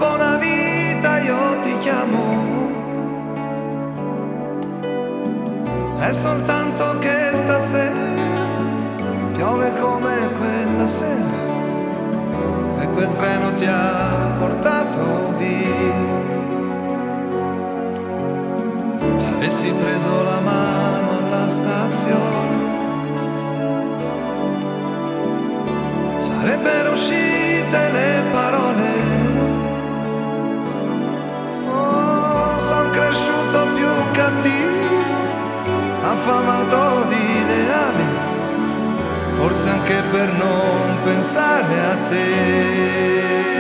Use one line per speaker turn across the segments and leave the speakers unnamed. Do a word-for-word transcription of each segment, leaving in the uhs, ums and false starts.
dopo una vita io ti chiamo. È soltanto che stasera piove come quella sera e quel treno ti ha portato via. Ti avessi preso la mano alla stazione, sarebbero uscite le parole. Oh, son cresciuto più cattivo, affamato di ideali, forse anche per non pensare a te.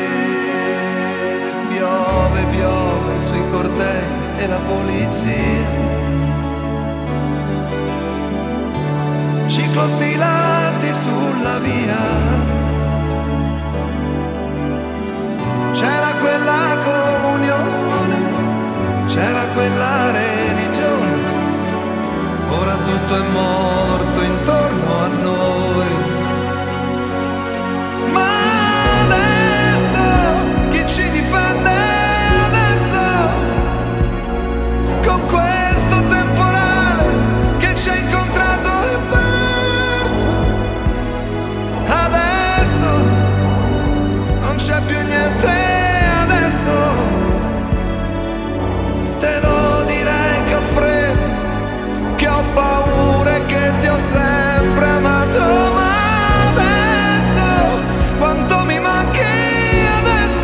Piove, piove sui cortei e la polizia, ciclostilati sulla via. C'era quella comunione, c'era quella religione, ora tutto è morto intorno a noi. Ma adesso chi ci difende adesso, con questo temporale che ci ha incontrato e perso? Adesso non c'è più niente, adesso te lo direi che ho freddo, che ho paura e che ti ho sempre amato. Ma adesso quanto mi manchi, adesso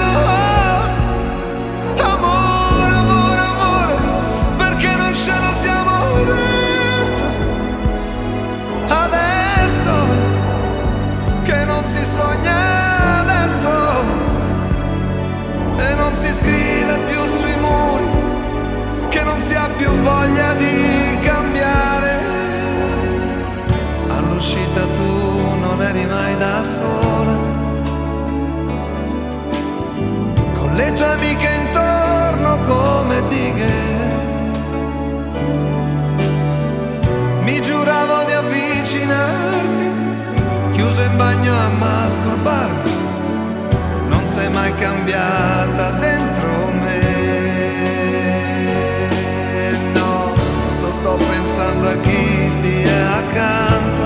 amore, amore, amore, perché non ce lo siamo detto. Adesso che non si sogna, adesso e non si scrive più sui muri, che non si ha più voglia di cambiare. All'uscita tu non eri mai da sola, con le tue amiche intorno come dighe. Mi giuravo di avvicinarti, chiuso in bagno a masturbarmi, non sei mai cambiata dentro me. No, lo sto pensando a chi ti è accanto,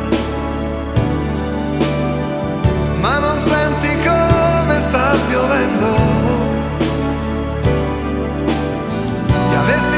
ma non senti come sta piovendo. Ti avessi